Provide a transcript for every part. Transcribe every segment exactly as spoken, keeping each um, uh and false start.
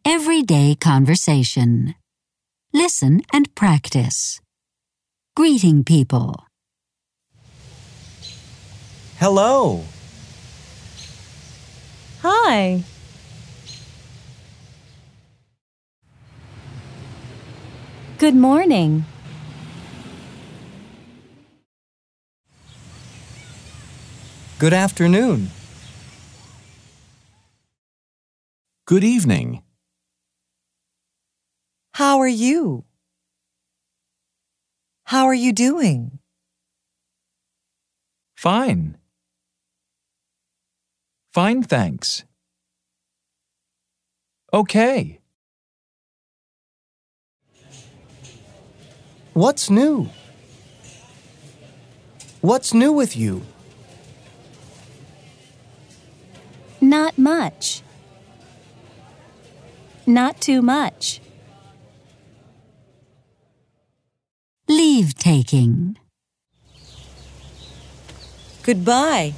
Everyday conversation. Listen and practice. Greeting people. Hello. Hi. Good morning. Good afternoon. Good evening. How are you? How are you doing? Fine. Fine, thanks. Okay. What's new? What's new with you? Not much. Not too much. Leave taking. Goodbye.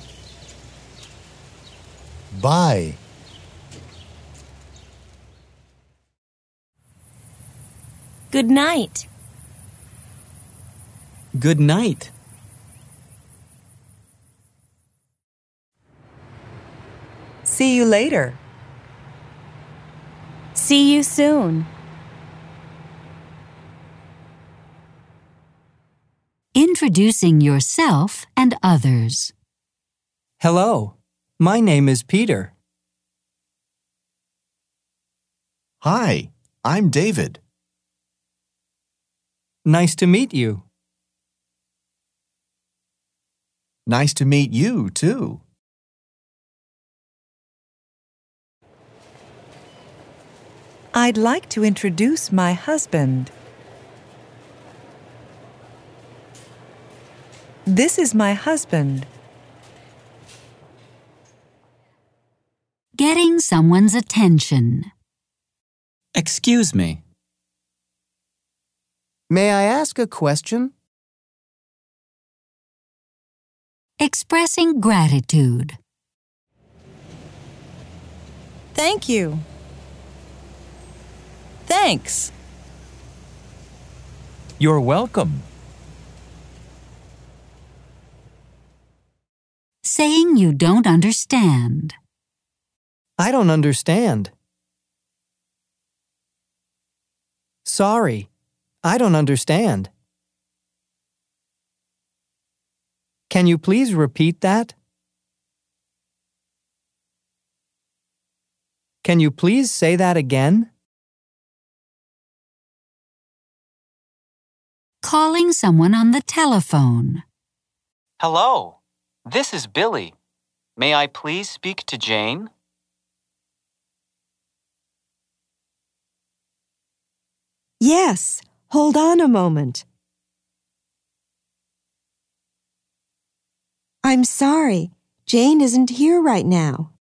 Bye. Good night. Good night. See you later. See you soon. Introducing yourself and others. Hello. My name is Peter. Hi, I'm David. Nice to meet you. Nice to meet you, too. I'd like to introduce my husband. This is my husband. Getting someone's attention. Excuse me. May I ask a question? Expressing gratitude. Thank you. Thanks. You're welcome. Saying you don't understand. I don't understand. Sorry, I don't understand. Can you please repeat that? Can you please say that again? Calling someone on the telephone. Hello, this is Billy. May I please speak to Jane? Yes, hold on a moment. I'm sorry, Jane isn't here right now.